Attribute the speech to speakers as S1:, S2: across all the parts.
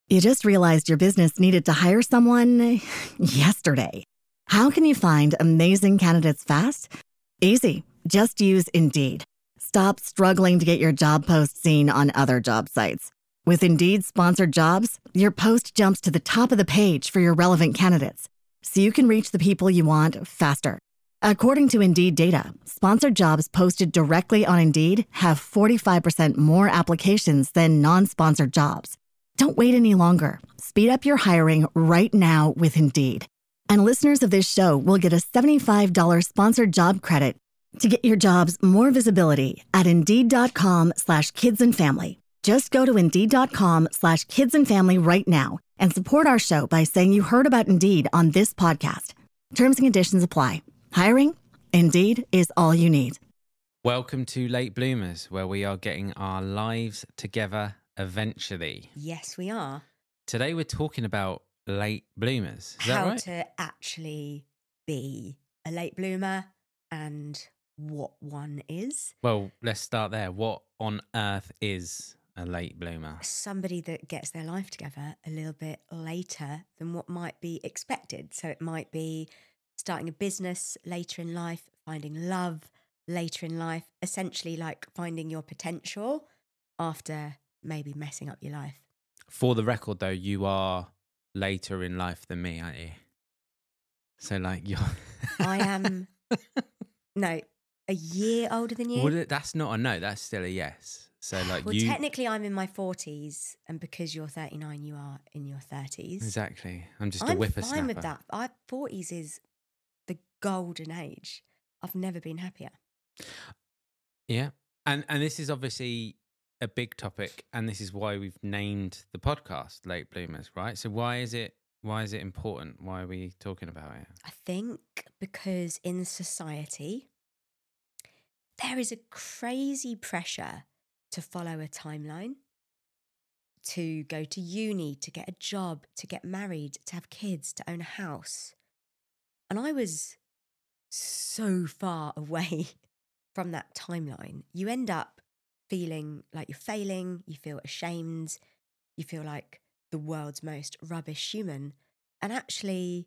S1: You just realized your business needed to hire someone yesterday. How can you find amazing candidates fast? Easy. Just use Indeed. Stop struggling to get your job post seen on other job sites. With Indeed sponsored jobs, your post jumps to the top of the page for your relevant candidates, so you can reach the people you want faster. According to Indeed data, sponsored jobs posted directly on Indeed have 45% more applications than non-sponsored jobs. Don't wait any longer. Speed up your hiring right now with Indeed. And listeners of this show will get a $75 sponsored job credit to get your jobs more visibility at Indeed.com/kidsandfamily. Just go to Indeed.com/kidsandfamily right now and support our show by saying you heard about Indeed on this podcast. Terms and conditions apply. Hiring? Indeed is all you need.
S2: Welcome to Late Bloomers, where we are getting our lives together eventually.
S3: Yes, we are.
S2: Today we're talking about late bloomers. Is that
S3: How
S2: right?
S3: to actually be a late bloomer and what one is.
S2: Well, let's start there. What on earth is a late bloomer?
S3: Somebody that gets their life together a little bit later than what might be expected. So it might be starting a business later in life, finding love later in life, essentially like finding your potential after maybe messing up your life.
S2: For the record, though, you are later in life than me, aren't you? So, like, you're...
S3: I am, no, a year older than you.
S2: Well, that's not a no. That's still a yes. So, like,
S3: Well,
S2: you...
S3: technically, I'm in my 40s, and because you're 39, you are in your 30s.
S2: Exactly. I'm just a
S3: I'm
S2: whippersnapper.
S3: fine with that. 40s is the golden age. I've never been happier.
S2: Yeah. And this is obviously a big topic, and this is why we've named the podcast Late Bloomers, right? So why is it important? Why are we talking about it?
S3: I think because in society, there is a crazy pressure to follow a timeline, to go to uni, to get a job, to get married, to have kids, to own a house. And I was so far away from that timeline. You end up feeling like you're failing, you feel ashamed, you feel like the world's most rubbish human. And actually,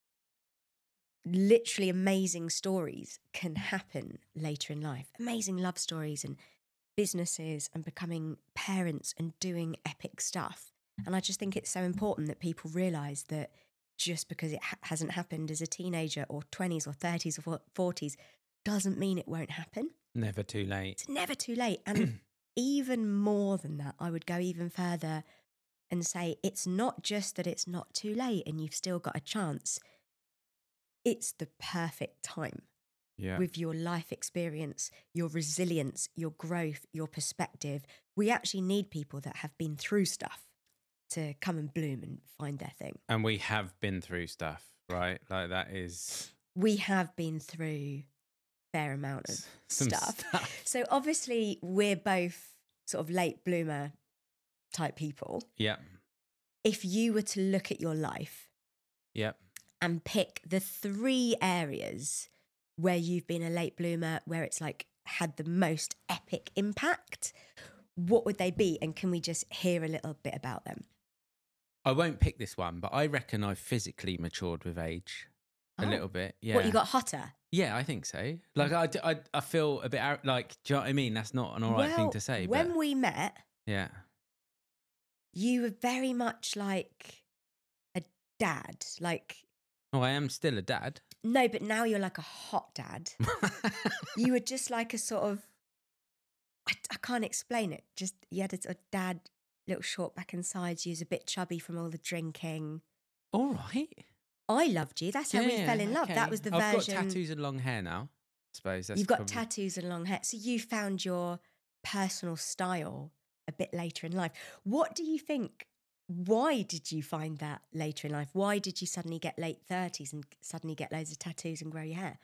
S3: literally amazing stories can happen later in life. Amazing love stories and businesses and becoming parents and doing epic stuff. And I just think it's so important that people realise that just because it hasn't happened as a teenager or 20s or 30s or 40s doesn't mean it won't happen.
S2: Never too late.
S3: It's never too late. And even more than that, I would go even further and say it's not just that it's not too late and you've still got a chance. It's the perfect time.
S2: Yeah.
S3: With your life experience, your resilience, your growth, your perspective. We actually need people that have been through stuff to come and bloom and find their thing.
S2: And we have been through stuff, right? Like that is...
S3: We have been through a fair amount of stuff. So obviously we're both sort of late bloomer type people.
S2: Yeah.
S3: If you were to look at your life
S2: Yep.
S3: and pick the 3 areas where you've been a late bloomer, where it's like had the most epic impact, what would they be? And can we just hear a little bit about them?
S2: I won't pick this one, but I reckon I've physically matured with age a little bit. Yeah.
S3: What, you got hotter?
S2: Yeah, I think so. Like I feel a bit out, like, do you know what I mean? That's not an all right thing to say.
S3: When
S2: but
S3: we met,
S2: yeah.
S3: you were very much like a dad. Like,
S2: Oh, I am still a dad.
S3: no, but now you're like a hot dad. You were just like a sort of, I can't explain it. Just, you had a dad, little short back and sides. You was a bit chubby from all the drinking.
S2: All right.
S3: I loved you. That's how we fell in love.
S2: Okay.
S3: That was the
S2: I've
S3: version.
S2: got tattoos and long hair now. I suppose that's
S3: You've got
S2: probably...
S3: tattoos and long hair. So you found your personal style a bit later in life. What do you think? Why did you find that later in life? Why did you suddenly get late 30s and suddenly get loads of tattoos and grow your hair?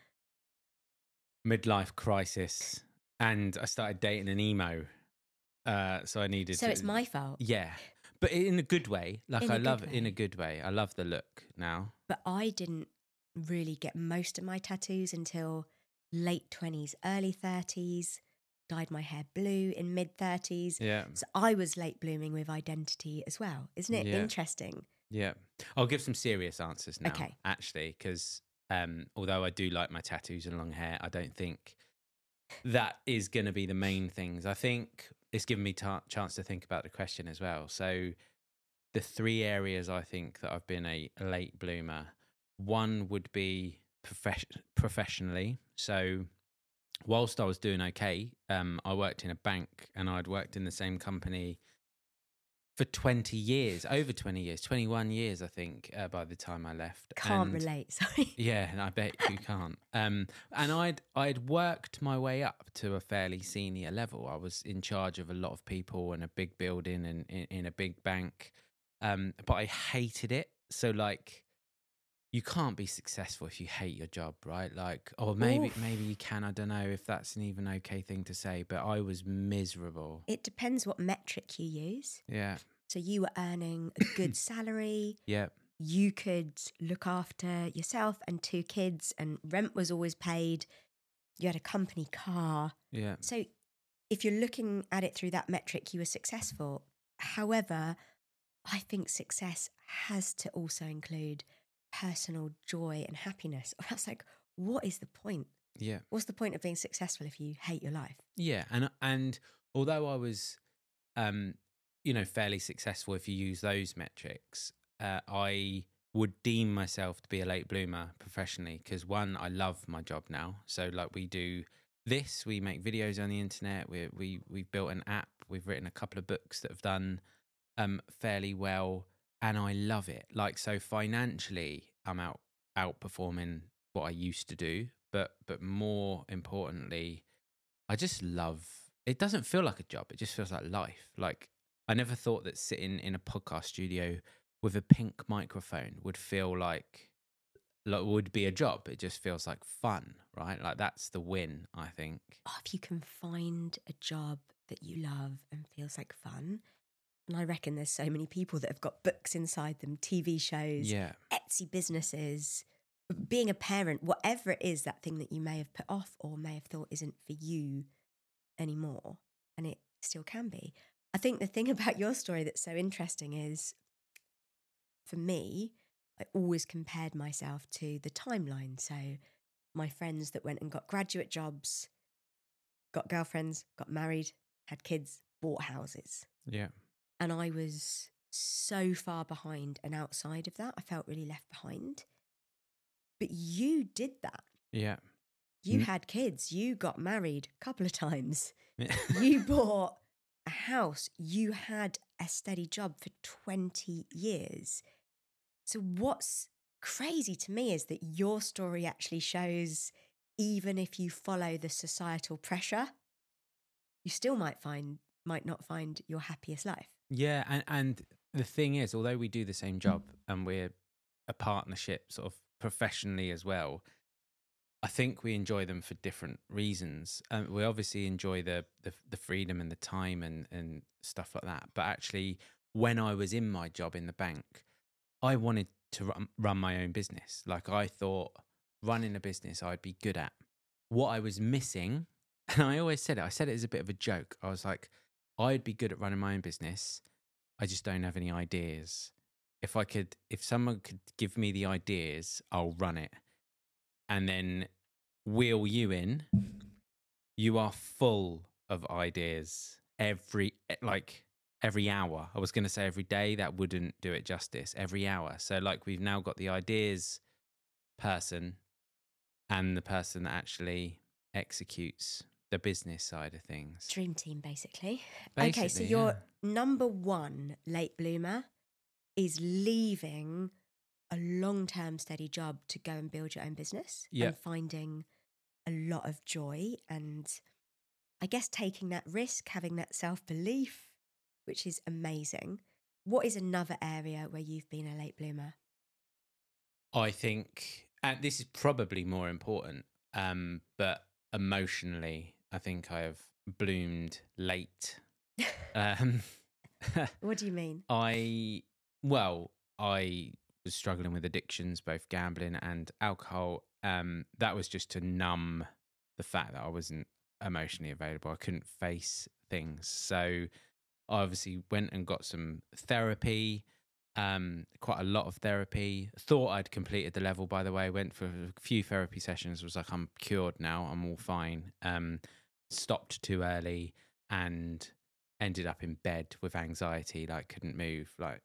S2: Midlife crisis. And I started dating an emo. So I needed
S3: So
S2: to...
S3: it's my fault.
S2: Yeah. But in a good way. Like
S3: In a
S2: I
S3: good
S2: love
S3: way.
S2: in a good way. I love the look now.
S3: But I didn't really get most of my tattoos until late 20s, early 30s. dyed my hair blue in mid-30s.
S2: Yeah.
S3: So I was late blooming with identity as well. Isn't it
S2: Yeah.
S3: interesting?
S2: Yeah. I'll give some serious answers now,
S3: Okay.
S2: actually, because although I do like my tattoos and long hair, I don't think that is going to be the main things. I think it's given me chance to think about the question as well. So the 3 areas I think that I've been a late bloomer, one would be professionally. So whilst I was doing okay, I worked in a bank, and I'd worked in the same company for 20 years, over 20 years, 21 years, I think, by the time I left.
S3: Can't
S2: And
S3: relate, sorry.
S2: yeah, and I bet you can't. And I'd worked my way up to a fairly senior level. I was in charge of a lot of people in a big building and in a big bank, but I hated it. So like, you can't be successful if you hate your job, right? Like, or maybe you can. I don't know if that's an even okay thing to say, but I was miserable.
S3: It depends what metric you use.
S2: Yeah,
S3: So you were earning a good salary.
S2: yeah,
S3: You could look after yourself and 2 kids, and rent was always paid. You had a company car.
S2: yeah,
S3: So if you're looking at it through that metric, you were successful. However, I think success has to also include personal joy and happiness. I was like, what is the point?
S2: yeah.
S3: What's the point of being successful if you hate your life?
S2: Yeah, and although I was, fairly successful if you use those metrics, I would deem myself to be a late bloomer professionally because, one, I love my job now. So like, we do this, we make videos on the internet, we've built an app, we've written a couple of books that have done fairly well, and I love it. Like, so financially, I'm outperforming what I used to do, but more importantly, I just love. It doesn't feel like a job. It just feels like life. Like, I never thought that sitting in a podcast studio with a pink microphone would feel like would be a job. It just feels like fun, right? Like, that's the win, I think.
S3: Oh, if you can find a job that you love and feels like fun. And I reckon there's so many people that have got books inside them, TV shows,
S2: Yeah,
S3: Etsy businesses, being a parent, whatever it is, that thing that you may have put off or may have thought isn't for you anymore. And it still can be. I think the thing about your story that's so interesting is, for me, I always compared myself to the timeline. So my friends that went and got graduate jobs, got girlfriends, got married, had kids, bought houses.
S2: yeah,
S3: And I was so far behind and outside of that. I felt really left behind. But you did that.
S2: yeah.
S3: You had kids. You got married a couple of times.
S2: Yeah.
S3: You bought a house. You had a steady job for 20 years. So what's crazy to me is that your story actually shows, even if you follow the societal pressure, you still might not find your happiest life.
S2: Yeah, and the thing is, although we do the same job and we're a partnership sort of professionally as well, I think we enjoy them for different reasons. We obviously enjoy the freedom and the time and stuff like that. But actually, when I was in my job in the bank, I wanted to run my own business. Like, I thought running a business I'd be good at. What I was missing, and I always said it, I said it as a bit of a joke. I was like, I'd be good at running my own business. I just don't have any ideas. If someone could give me the ideas, I'll run it. And then wheel you in. You are full of ideas every hour. I was going to say every day. That wouldn't do it justice. Every hour. So like, we've now got the ideas person and the person that actually executes the business side of things.
S3: Dream team, basically. Okay, so your number one late bloomer is leaving a long-term steady job to go and build your own business and finding a lot of joy and, I guess, taking that risk, having that self-belief, which is amazing. What is another area where you've been a late bloomer?
S2: I think, and this is probably more important, but emotionally, I think I have bloomed late.
S3: What do you mean?
S2: I was struggling with addictions, both gambling and alcohol. That was just to numb the fact that I wasn't emotionally available. I couldn't face things. So I obviously went and got some therapy, quite a lot of therapy. Thought I'd completed the level, by the way. Went for a few therapy sessions, was like, I'm cured now, I'm all fine. Stopped too early and ended up in bed with anxiety, like couldn't move, like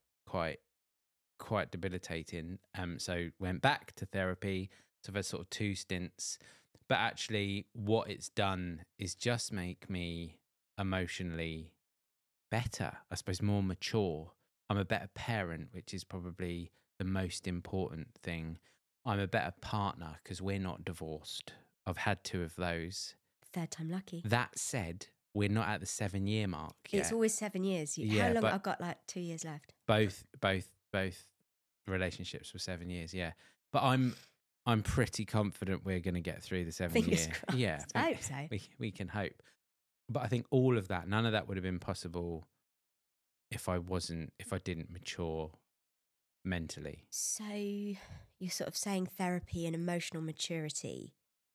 S2: quite debilitating. So went back to therapy. So I've had sort of 2 stints. But actually what it's done is just make me emotionally better, I suppose, more mature. I'm a better parent, which is probably the most important thing. I'm a better partner because we're not divorced. I've had 2 of those.
S3: Third time lucky.
S2: That said, we're not at the 7-year mark yet.
S3: It's always 7 years.
S2: Yeah,
S3: How long?
S2: but
S3: I've got like 2 years left.
S2: Both relationships were 7 years, yeah. But I'm pretty confident we're going to get through the 7
S3: Fingers
S2: year.
S3: crossed.
S2: Yeah,
S3: I hope so.
S2: We can hope. But I think all of that, none of that would have been possible if I didn't mature mentally.
S3: So you're sort of saying therapy and emotional maturity.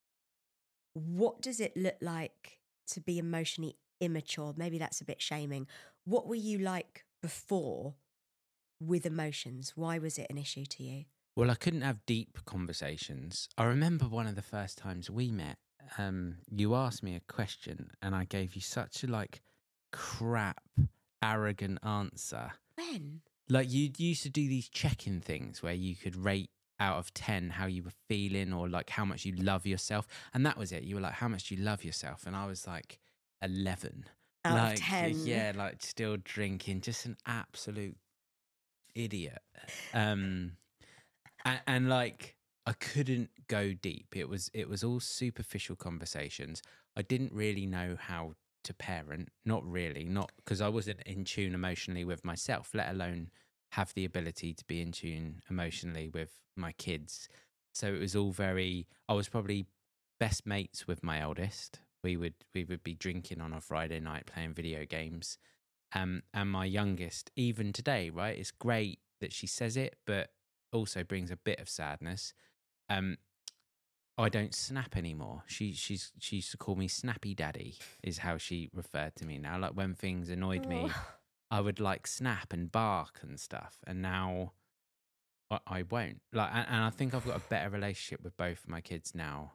S3: What does it look like to be emotionally immature? Maybe that's a bit shaming. What were you like before with emotions? Why was it an issue to you?
S2: Well, I couldn't have deep conversations. I remember one of the first times we met, you asked me a question and I gave you such a like crap, arrogant answer.
S3: When?
S2: Like you used to do these check-in things where you could rate out of 10 how you were feeling or like how much you love yourself. And that was it. You were like, how much do you love yourself? And I was like 11.
S3: Out of 10.
S2: Yeah, like still drinking, just an absolute idiot. And like I couldn't go deep. It was all superficial conversations. I didn't really know how to parent. Not because I wasn't in tune emotionally with myself, let alone have the ability to be in tune emotionally with my kids. So it was all I was probably best mates with my eldest. We would be drinking on a Friday night, playing video games. And my youngest, even today, right? It's great that she says it, but also brings a bit of sadness. I don't snap anymore. She used to call me Snappy Daddy, is how she referred to me now. Like when things annoyed me, I would like snap and bark and stuff. And now I won't. Like, and I think I've got a better relationship with both of my kids now,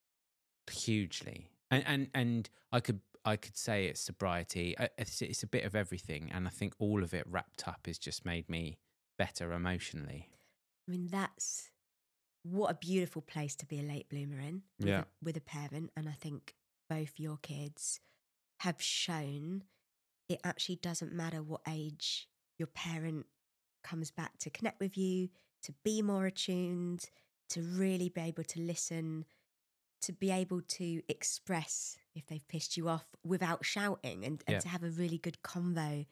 S2: hugely. And I could say it's sobriety. It's a bit of everything, and I think all of it wrapped up has just made me better emotionally.
S3: I mean, what a beautiful place to be a late bloomer in with a parent. And I think both your kids have shown it actually doesn't matter what age your parent comes back to connect with you, to be more attuned, to really be able to listen, to be able to express if they've pissed you off without shouting and to have a really good convo.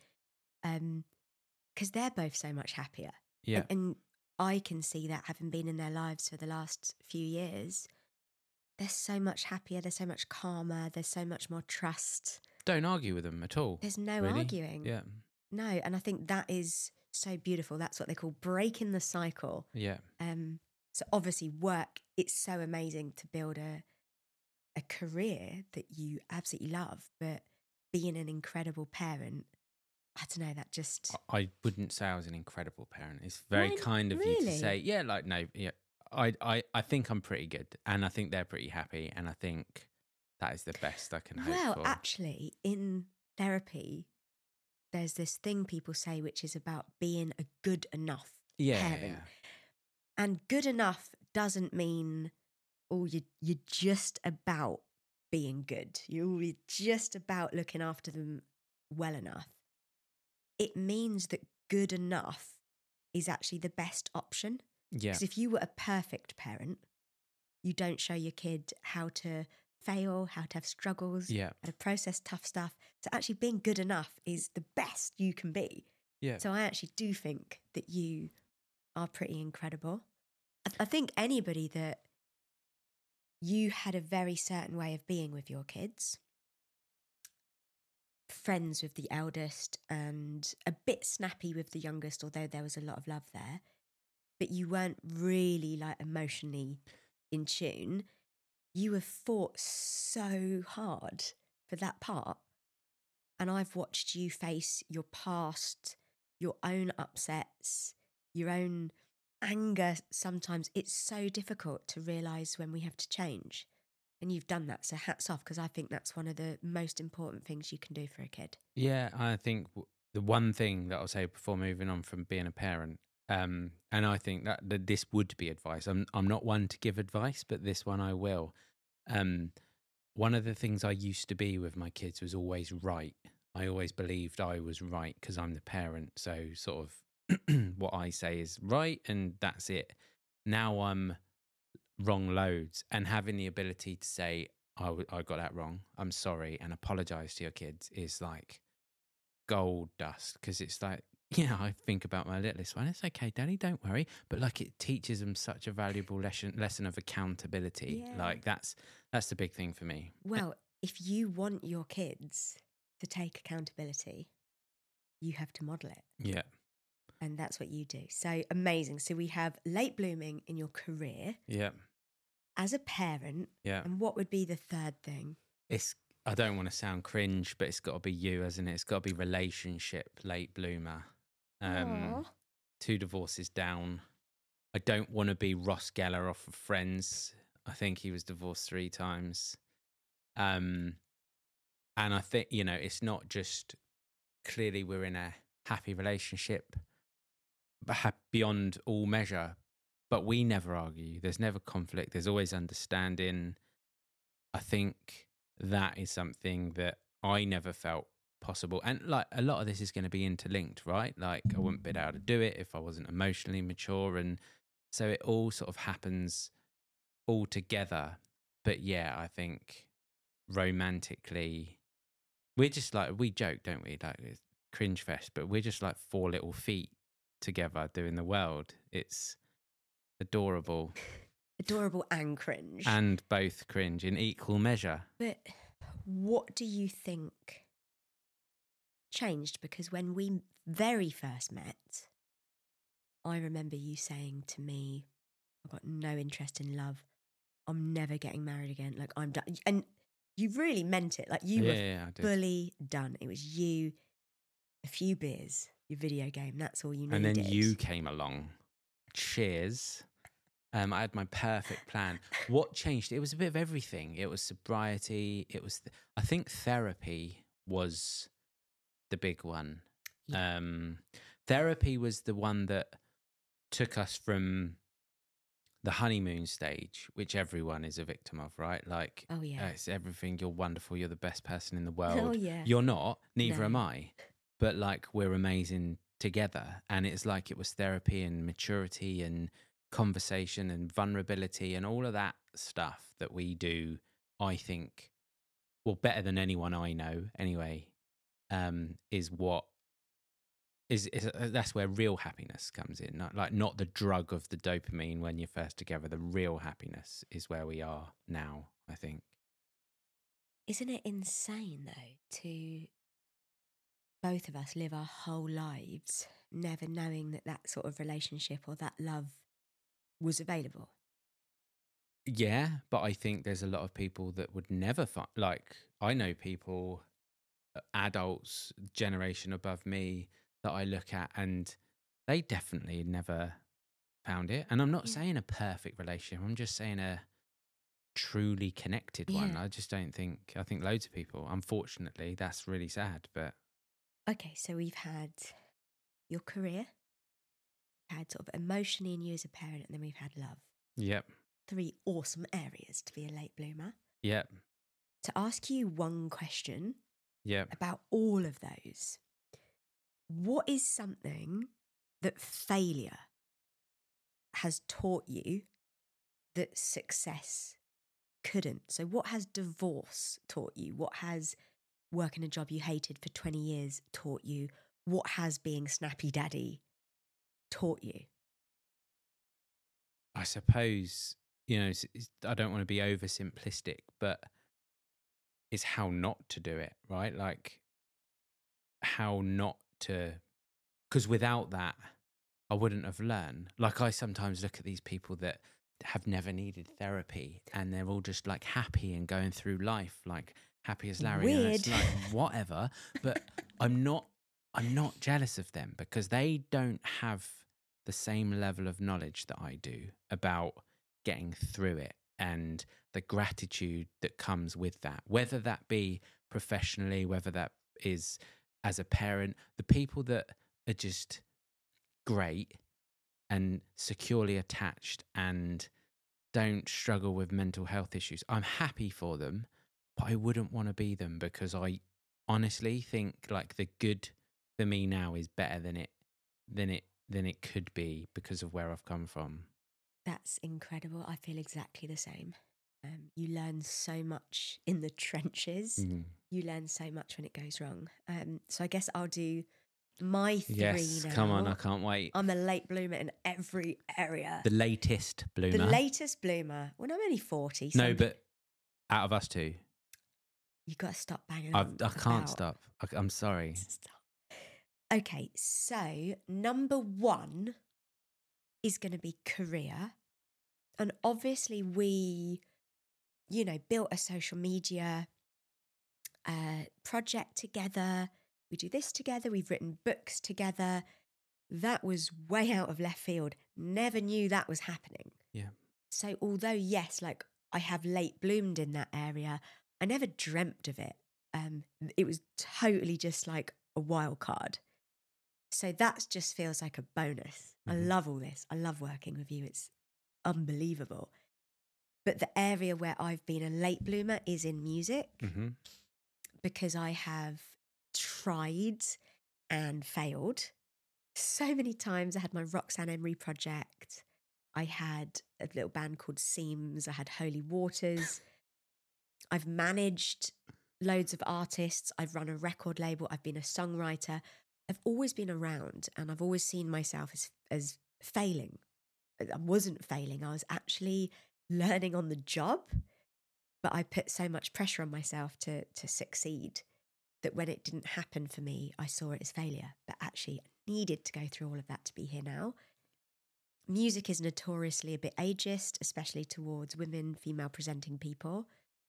S3: Because they're both so much happier.
S2: Yeah.
S3: And I can see that having been in their lives for the last few years, they're so much happier, they're so much calmer, there's so much more trust.
S2: Don't argue with them at all.
S3: There's no
S2: really.
S3: arguing.
S2: Yeah.
S3: No, and I think that is so beautiful. That's what they call breaking the cycle.
S2: Yeah.
S3: So obviously work, it's so amazing to build a career that you absolutely love, but being an incredible parent, I don't know, that just...
S2: I wouldn't say I was an incredible parent. It's very kind of you to say, yeah, like, no, yeah. I think I'm pretty good, and I think they're pretty happy, and I think that is the best I can hope for.
S3: Well, actually, in therapy, there's this thing people say, which is about being a good enough parent.
S2: Yeah.
S3: And good enough doesn't mean, you're just about being good. You're just about looking after them well enough. It means that good enough is actually the best option.
S2: Yeah.
S3: Because if you were a perfect parent, you don't show your kid how to fail, how to have struggles, how to process tough stuff. So actually being good enough is the best you can be.
S2: Yeah.
S3: So I actually do think that you are pretty incredible. I think anybody that you had a very certain way of being with your kids, friends with the eldest and a bit snappy with the youngest, although there was a lot of love there, but you weren't really like emotionally in tune. you have fought so hard for that part. And I've watched you face your past, your own upsets, your own anger. Sometimes it's so difficult to realise when we have to change. And you've done that. So hats off, because I think that's one of the most important things you can do for a kid.
S2: Yeah, I think the one thing that I'll say before moving on from being a parent, and I think that this would be advice. I'm not one to give advice, but this one I will. One of the things I used to be with my kids was always right. I always believed I was right because I'm the parent. So sort of what I say is right, and that's it. Now I'm wrong loads, and having the ability to say, I got that wrong, I'm sorry, and apologize to your kids is like gold dust, because it's like, yeah, I think about my littlest one, it's okay, Daddy, don't worry, but like it teaches them such a valuable lesson of accountability.
S3: Yeah.
S2: Like that's the big thing for me.
S3: Well, if you want your kids to take accountability, you have to model it.
S2: Yeah.
S3: And that's what you do. So amazing. So we have late blooming in your career.
S2: Yeah.
S3: As a parent.
S2: Yeah.
S3: And what would be the third thing?
S2: I don't want to sound cringe, but it's got to be you, hasn't it? It's got to be relationship late bloomer. 2 divorces down. I don't want to be Ross Geller off of Friends. I think he was divorced 3 times. And I think, it's not just clearly we're in a happy relationship, but beyond all measure, but we never argue. There's never conflict. There's always understanding. I think that is something that I never felt possible. And like a lot of this is going to be interlinked, right? Like I wouldn't be able to do it if I wasn't emotionally mature. And so it all sort of happens all together. But yeah, I think romantically, we're just like, we joke, don't we? Like it's cringe fest, but we're just like 4 little feet together doing the world. It's adorable.
S3: Adorable and cringe.
S2: And both cringe in equal measure.
S3: But what do you think changed? Because when we very first met, I remember you saying to me, I've got no interest in love. I'm never getting married again. Like I'm done. And you really meant it. Like you were fully done. It was you, a few beers, your video game. That's all you needed.
S2: And then you came along. Cheers. I had my perfect plan. What changed? It was a bit of everything. It was sobriety. It was, I think therapy was the big one.
S3: Yeah.
S2: Therapy was the one that took us from the honeymoon stage, which everyone is a victim of, right? Like,
S3: oh yeah,
S2: it's everything. You're wonderful. You're the best person in the world.
S3: Oh yeah,
S2: you're not. Neither
S3: No.
S2: am I. But like, we're amazing together. And it's like it was therapy and maturity and conversation and vulnerability and all of that stuff that we do. I think, well, better than anyone I know, anyway. Is what is that's where real happiness comes in. Not the drug of the dopamine when you're first together. The real happiness is where we are now, I think.
S3: Isn't it insane though to both of us live our whole lives never knowing that sort of relationship or that love was available?
S2: Yeah, but I think there's a lot of people that would never find. Like I know people, adults, generation above me, that I look at and they definitely never found it. And I'm not saying a perfect relationship. I'm just saying a truly connected one. I just don't think, I think loads of people, unfortunately, that's really sad. But
S3: okay, so we've had your career, had sort of emotionally in you as a parent, and then we've had love.
S2: Yep.
S3: 3 awesome areas to be a late bloomer.
S2: Yep.
S3: To ask you one question
S2: Yep.
S3: about all of those, what is something that failure has taught you that success couldn't? So what has divorce taught you? What has working a job you hated for 20 years taught you? What has being snappy daddy taught you?
S2: I suppose, I don't want to be oversimplistic, but it's how not to do it, right? Like how not to, because without that, I wouldn't have learned. Like I sometimes look at these people that have never needed therapy, and they're all just like happy and going through life like happy as Larry. And it's
S3: Weird.
S2: like whatever. But I'm not jealous of them because they don't have the same level of knowledge that I do about getting through it and the gratitude that comes with that, whether that be professionally, whether that is as a parent. The people that are just great and securely attached and don't struggle with mental health issues, I'm happy for them, but I wouldn't want to be them because I honestly think like the good for me now is better than it could be because of where I've come from.
S3: That's incredible. I feel exactly the same. You learn so much in the trenches. You learn so much when it goes wrong. So I guess I'll do my three
S2: Yes,
S3: now.
S2: come on, I can't wait.
S3: I'm a late bloomer in every area.
S2: The latest bloomer.
S3: The latest bloomer. Well, I'm only 40.
S2: No, but out of us two,
S3: you've got to stop banging
S2: I
S3: on.
S2: can't stop. I'm sorry.
S3: Stop. Okay, so number one is going to be career. And obviously we, built a social media project together. We do this together. We've written books together. That was way out of left field. Never knew that was happening.
S2: Yeah.
S3: So although, yes, like I have late bloomed in that area, I never dreamt of it. It was totally just like a wild card. So that just feels like a bonus. I love all this. I love working with you. It's unbelievable. But the area where I've been a late bloomer is in music because I have tried and failed so many times. I had my Roxanne Emery project. I had a little band called Seams. I had Holy Waters. I've managed loads of artists. I've run a record label. I've been a songwriter. I've always been around and I've always seen myself as failing. I wasn't failing. I was actually learning on the job, but I put so much pressure on myself to succeed that when it didn't happen for me, I saw it as failure. But actually, I needed to go through all of that to be here now. Music is notoriously a bit ageist, especially towards women, female presenting people.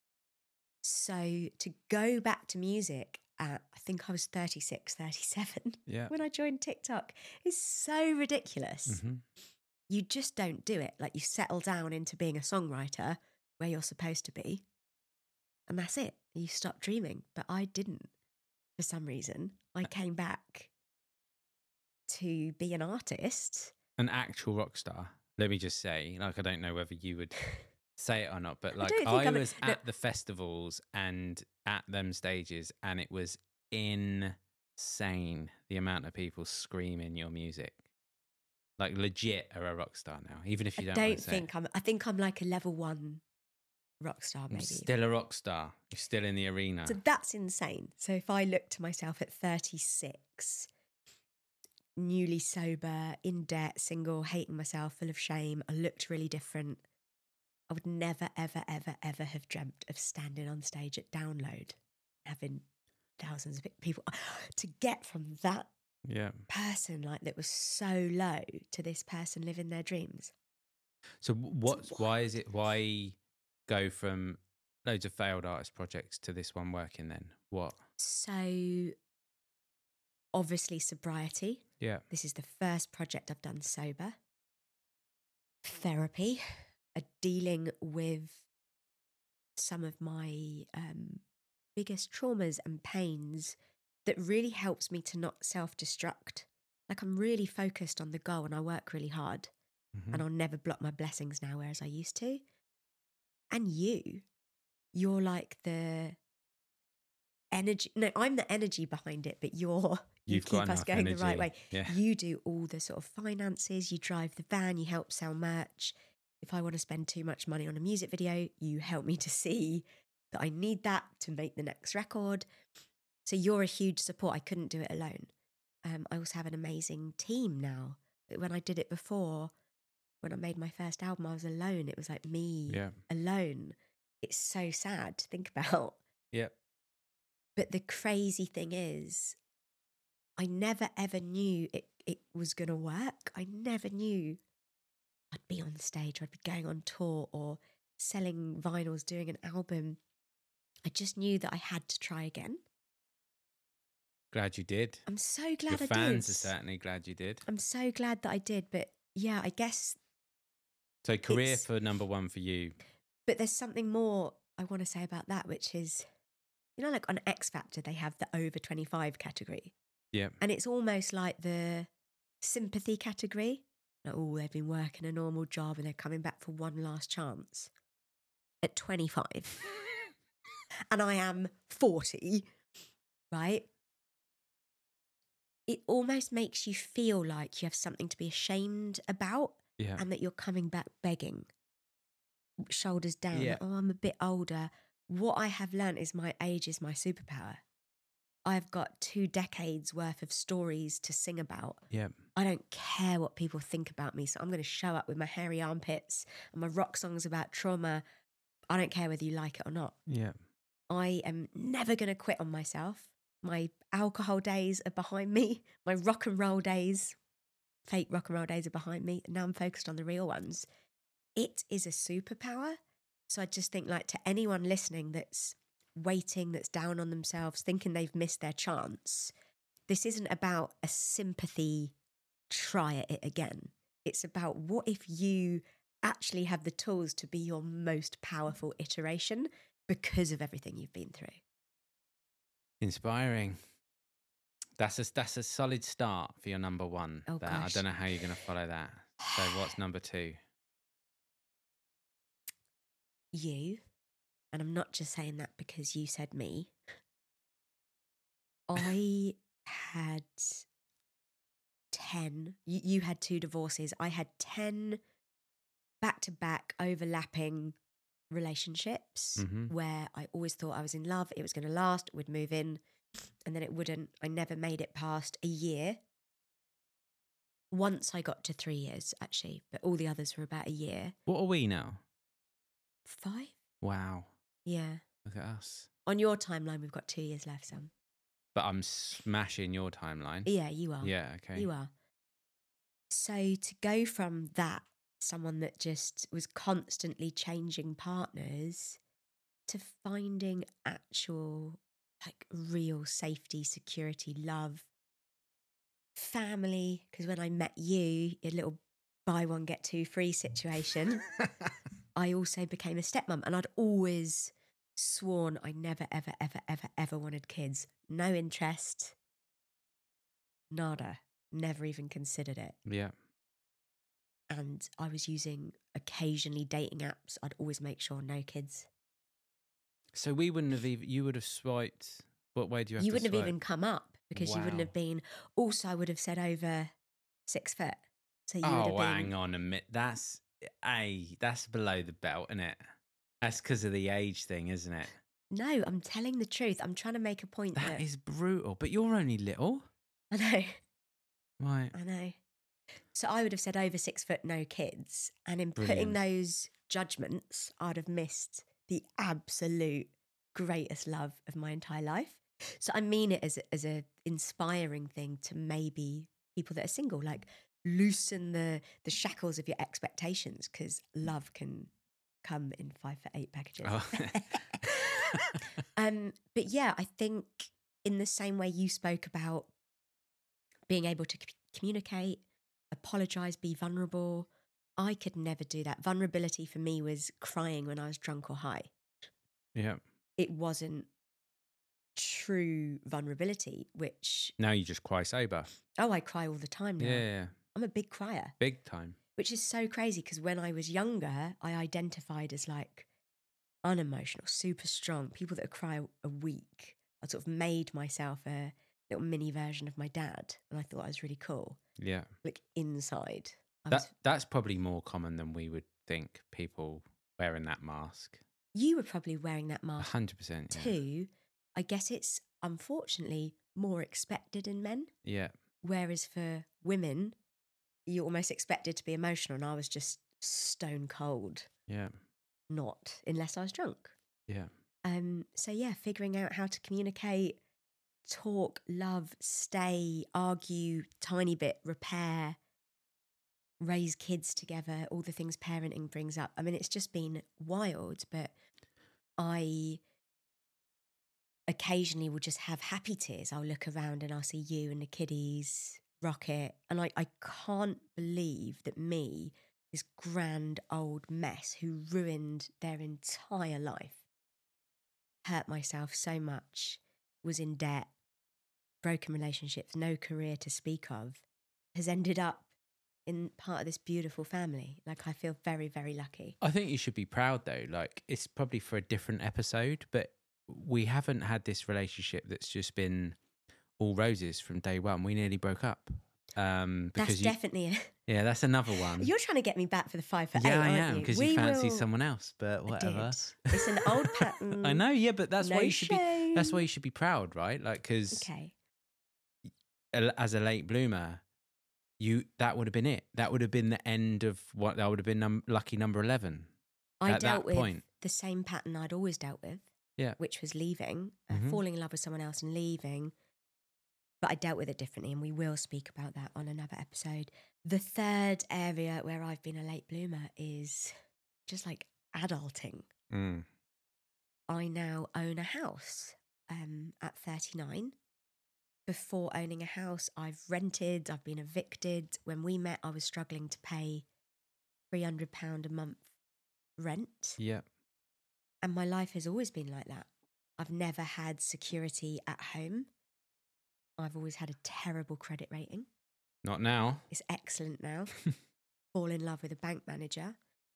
S3: So to go back to music at, I think I was 36, 37 when I joined TikTok is so ridiculous. You just don't do it. Like you settle down into being a songwriter where you're supposed to be. And that's it. You stop dreaming. But I didn't for some reason. I came back to be an artist.
S2: An actual rock star. Let me just say, like, I don't know whether you would say it or not, but like I was at the festivals and at them stages and it was insane the amount of people screaming your music. Like legit are a rock star now, even if you don't want to say it.
S3: I think I'm like a level 1 rock star, maybe.
S2: Still a rock star. You're still in the arena.
S3: So that's insane. So if I look to myself at 36, newly sober, in debt, single, hating myself, full of shame, I looked really different. I would never, ever, ever, ever have dreamt of standing on stage at Download, having thousands of people. To get from that person like that was so low to this person living their dreams.
S2: So why go from loads of failed artist projects to this one working then? What? So
S3: obviously sobriety.
S2: Yeah.
S3: This is the first project I've done sober. Therapy, dealing with some of my biggest traumas and pains that really helps me to not self-destruct. Like I'm really focused on the goal and I work really hard and I'll never block my blessings now, whereas I used to. And you're like the energy. No, I'm the energy behind it, but you keep us going the right way.
S2: Yeah.
S3: You do all the sort of finances, you drive the van, you help sell merch. If I want to spend too much money on a music video, you help me to see that I need that to make the next record. So you're a huge support. I couldn't do it alone. I also have an amazing team now. When I did it before, when I made my first album, I was alone. It was like me alone. It's so sad to think about.
S2: Yeah.
S3: But the crazy thing is, I never ever knew it was going to work. I never knew I'd be on stage, or I'd be going on tour or selling vinyls, doing an album. I just knew that I had to try again.
S2: Glad you did.
S3: I'm so glad I did.
S2: Your fans are certainly glad you did.
S3: I'm so glad that I did. But yeah, I guess.
S2: So career for number one for you.
S3: But there's something more I want to say about that, which is, you know, like on X Factor, they have the over 25 category.
S2: Yeah.
S3: And it's almost like the sympathy category. Like, oh, they've been working a normal job and they're coming back for one last chance at 25. And I am 40, right? It almost makes you feel like you have something to be ashamed about, and that you're coming back begging, shoulders down.
S2: Yeah.
S3: Like, oh, I'm a bit older. What I have learned is my age is my superpower. I've got 2 decades worth of stories to sing about.
S2: Yeah.
S3: I don't care what people think about me. So I'm going to show up with my hairy armpits and my rock songs about trauma. I don't care whether you like it or not.
S2: Yeah.
S3: I am never going to quit on myself. My alcohol days are behind me. My rock and roll days, fake rock and roll days are behind me. Now I'm focused on the real ones. It is a superpower. So I just think, like, to anyone listening that's waiting, that's down on themselves, thinking they've missed their chance, this isn't about a sympathy, try at it again. It's about what if you actually have the tools to be your most powerful iteration because of everything you've been through.
S2: Inspiring. That's a solid start for your number one.
S3: Oh,
S2: I
S3: gosh.
S2: don't know how you're going to follow that. So what's number 2?
S3: You, and I'm not just saying that because you said me, I had 10, you had 2 divorces, I had 10 back-to-back overlapping relationships where I always thought I was in love, it was going to last, we'd move in, and then it wouldn't. I never made it past a year. Once I got to 3 years, actually, but all the others were about a year.
S2: What are we now?
S3: 5?
S2: Wow.
S3: Yeah.
S2: Look at us.
S3: On your timeline, we've got 2 years left, Sam.
S2: But I'm smashing your timeline.
S3: Yeah, you are.
S2: Yeah, okay.
S3: You are. So to go from that, someone that just was constantly changing partners, to finding actual, like, real safety, security, love, family, because when I met you, a little buy one, get 2 free situation, I also became a stepmom, and I'd always sworn I never, ever, ever, ever, ever wanted kids. No interest. Nada. Never even considered it.
S2: Yeah.
S3: And I was using occasionally dating apps. I'd always make sure no kids.
S2: So we wouldn't have even, you would have swiped, what way do you have
S3: You
S2: to
S3: wouldn't
S2: swipe?
S3: have even come up because you wouldn't have been. Also, I would have said over 6 foot. So you would have been.
S2: Hang on a minute. That's below the belt, isn't it? That's because of the age thing, isn't it?
S3: No, I'm telling the truth. I'm trying to make a point that.
S2: That is brutal. But you're only little.
S3: I know.
S2: Right.
S3: I know. So I would have said over 6 foot, no kids. And in putting
S2: Brilliant.
S3: those judgments, I'd have missed the absolute greatest love of my entire life. So I mean it as a inspiring thing to maybe people that are single, like, loosen the shackles of your expectations, because love can come in 5 for 8 packages.
S2: Oh.
S3: But yeah, I think in the same way you spoke about being able to communicate, apologize, be vulnerable, I could never do that. Vulnerability for me was crying when I was drunk or high.
S2: Yeah.
S3: It wasn't true vulnerability, which...
S2: Now you just cry sober.
S3: Oh, I cry all the time now.
S2: Yeah.
S3: I'm a big crier.
S2: Big time.
S3: Which is so crazy because when I was younger, I identified as, like, unemotional, super strong, people that cry a week. I sort of made myself a little mini version of my dad, and I thought I was really cool.
S2: Yeah.
S3: Like, inside.
S2: That's probably more common than we would think, people wearing that mask.
S3: You were probably wearing that mask
S2: 100%.
S3: too. I guess it's unfortunately more expected in men.
S2: Yeah.
S3: Whereas for women, you're almost expected to be emotional, and I was just stone cold.
S2: Yeah.
S3: Not unless I was drunk.
S2: Yeah.
S3: So yeah, figuring out how to communicate, talk, love, stay, argue, tiny bit, repair. raise kids together, all the things parenting brings up. I mean, it's just been wild, but I occasionally will just have happy tears. I'll look around and I'll see you and the kiddies, Rocket, and I can't believe that me, this grand old mess who ruined their entire life, hurt myself so much, was in debt, broken relationships, no career to speak of, has ended up in part of this beautiful family. Like, I feel very, very lucky.
S2: I think you should be proud though. Like, it's probably for a different episode, but we haven't had this relationship that's just been all roses from day one. We nearly broke up. Because
S3: That's definitely
S2: yeah, that's another one.
S3: You're trying to get me back for the 5 for 8,
S2: Yeah, I
S3: aren't
S2: am,
S3: you?
S2: because you fancy someone else, but whatever.
S3: It's an old pattern.
S2: I know, yeah, but that's
S3: No
S2: why you should be. That's
S3: shame.
S2: why you should be proud, right? Like, because
S3: Okay.
S2: as a late bloomer, that would have been it. That would have been the end of what that would have been. Lucky number 11.
S3: I
S2: at
S3: dealt
S2: that
S3: with
S2: point.
S3: the same pattern I'd always dealt with,
S2: Yeah.
S3: which was leaving,
S2: Mhm.
S3: falling in love with someone else and leaving. But I dealt with it differently, and we will speak about that on another episode. The third area where I've been a late bloomer is just like adulting.
S2: Mm.
S3: I now own a house at 39. Before owning a house, I've rented, I've been evicted. When we met, I was struggling to pay £300 a month rent.
S2: Yeah.
S3: And my life has always been like that. I've never had security at home. I've always had a terrible credit rating.
S2: Not now.
S3: It's excellent now. Fall in love with a bank manager.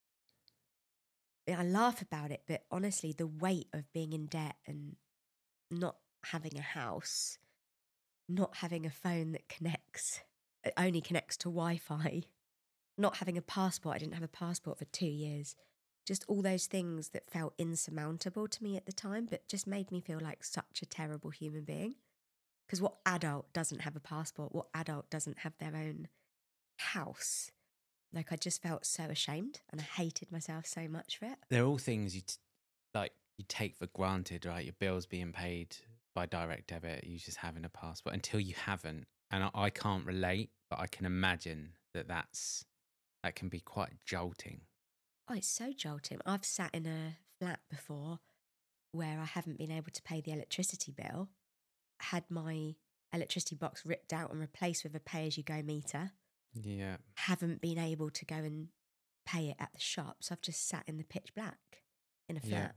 S3: I laugh about it, but honestly, the weight of being in debt and not having a house, not having a phone that only connects to Wi-Fi, not having a passport. I didn't have a passport for 2 years. Just all those things that felt insurmountable to me at the time, but just made me feel like such a terrible human being. Because what adult doesn't have a passport? What adult doesn't have their own house? Like, I just felt so ashamed and I hated myself so much for it.
S2: They're all things you take for granted, right? Your bills being paid by direct debit, you just having a passport until you haven't. And I can't relate, but I can imagine that can be quite jolting.
S3: Oh, it's so jolting. I've sat in a flat before where I haven't been able to pay the electricity bill, had my electricity box ripped out and replaced with a pay-as-you-go meter.
S2: Yeah.
S3: Haven't been able to go and pay it at the shop, so I've just sat in the pitch black in a flat.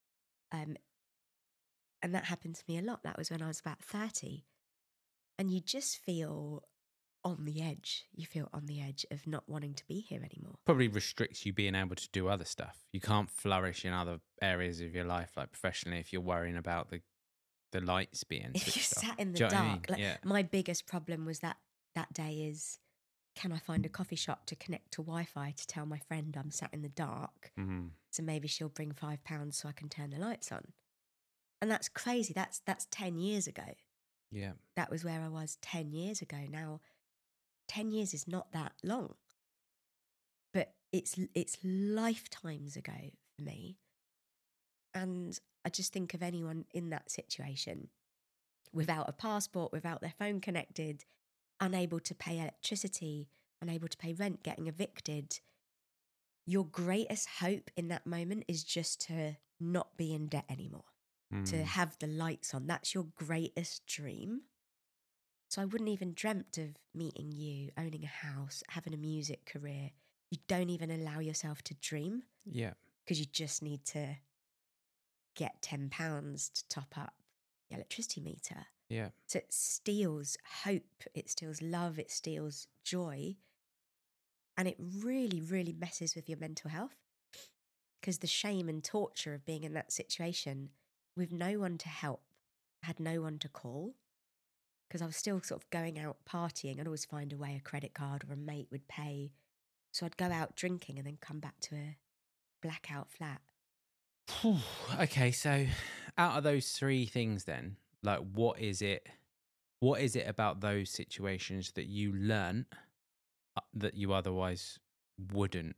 S3: And that happened to me a lot. That was when I was about 30. And you just feel on the edge. You feel on the edge of not wanting to be here anymore.
S2: Probably restricts you being able to do other stuff. You can't flourish in other areas of your life, like professionally, if you're worrying about the lights being
S3: If
S2: switched
S3: you're
S2: off.
S3: sat in the
S2: Do you know what I
S3: dark.
S2: mean?
S3: Like,
S2: Yeah.
S3: my biggest problem was that day is, can I find a coffee shop to connect to Wi-Fi to tell my friend I'm sat in the dark?
S2: Mm-hmm.
S3: So maybe she'll bring £5 so I can turn the lights on. And that's crazy. That's 10 years ago.
S2: Yeah.
S3: That was where I was 10 years ago. Now, 10 years is not that long, but it's lifetimes ago for me. And I just think of anyone in that situation, without a passport, without their phone connected, unable to pay electricity, unable to pay rent, getting evicted. Your greatest hope in that moment is just to not be in debt anymore, to have the lights on. That's your greatest dream. So I wouldn't even dreamt of meeting you, owning a house, having a music career. You don't even allow yourself to dream.
S2: Yeah.
S3: Because you just need to get £10 to top up the electricity meter.
S2: Yeah.
S3: So it steals hope, it steals love, it steals joy. And it really, really messes with your mental health. Because the shame and torture of being in that situation with no one to help, I had no one to call. Because I was still sort of going out partying. I'd always find a way, a credit card or a mate would pay. So I'd go out drinking and then come back to a blackout flat.
S2: Okay, so out of those three things then, like what is it about those situations that you learnt that you otherwise wouldn't?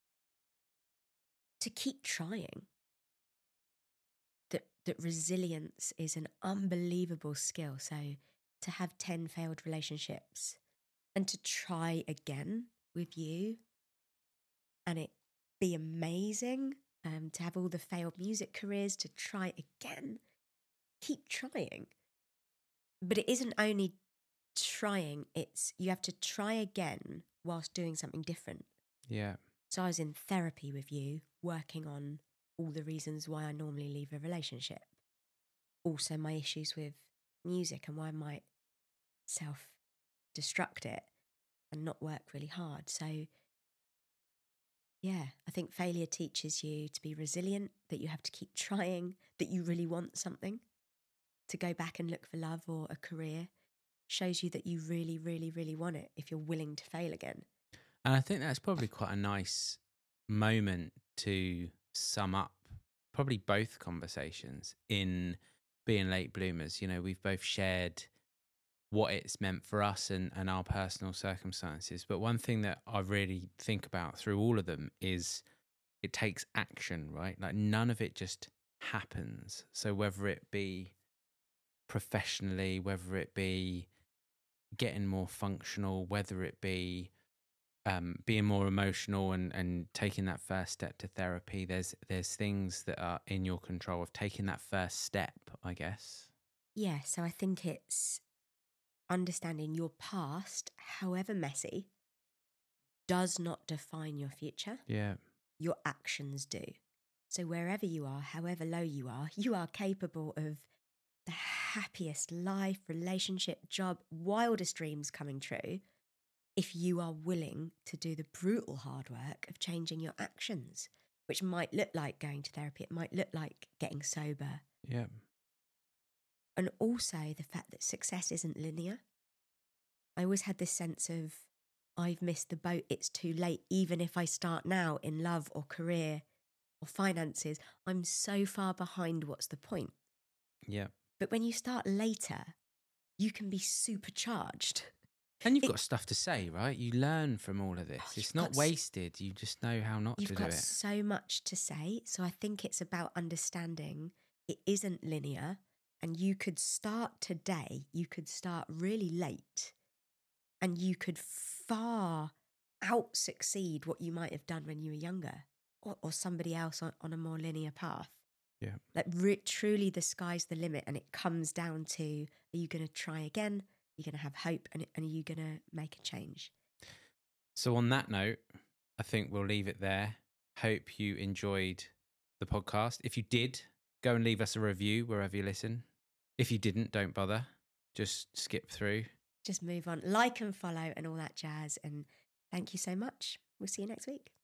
S3: To keep trying. That resilience is an unbelievable skill. So to have 10 failed relationships and to try again with you and it be amazing, to have all the failed music careers, to try again. Keep trying. But it isn't only trying, it's you have to try again whilst doing something different.
S2: Yeah.
S3: So I was in therapy with you, working on all the reasons why I normally leave a relationship. Also my issues with music and why I might self-destruct it and not work really hard. So yeah, I think failure teaches you to be resilient, that you have to keep trying, that you really want something, to go back and look for love or a career. Shows you that you really, really, really want it if you're willing to fail again.
S2: And I think that's probably quite a nice moment to sum up probably both conversations in being late bloomers. You know, we've both shared what it's meant for us and our personal circumstances. But one thing that I really think about through all of them is it takes action, right? Like none of it just happens. So whether it be professionally, whether it be getting more functional, whether it be being more emotional and taking that first step to therapy, there's things that are in your control of taking that first step, I guess.
S3: Yeah, so I think it's understanding your past, however messy, does not define your future.
S2: Yeah.
S3: Your actions do. So wherever you are, however low you are capable of the happiest life, relationship, job, wildest dreams coming true if you are willing to do the brutal hard work of changing your actions, which might look like going to therapy. It might look like getting sober.
S2: Yeah.
S3: And also the fact that success isn't linear. I always had this sense of, I've missed the boat, it's too late. Even if I start now in love or career or finances, I'm so far behind, what's the point?
S2: Yeah.
S3: But when you start later, you can be supercharged.
S2: And you've got stuff to say, right? You learn from all of this. It's not wasted. You just know how not to do it.
S3: You've got so much to say. So I think it's about understanding it isn't linear. And you could start today, you could start really late, and you could far out succeed what you might have done when you were younger, or somebody else on a more linear path.
S2: Yeah.
S3: Like truly the sky's the limit, and it comes down to, are you going to try again? Are you going to have hope? And are you going to make a change?
S2: So on that note, I think we'll leave it there. Hope you enjoyed the podcast. If you did, go and leave us a review wherever you listen. If you didn't, don't bother. Just skip through.
S3: Just move on. Like and follow and all that jazz. And thank you so much. We'll see you next week.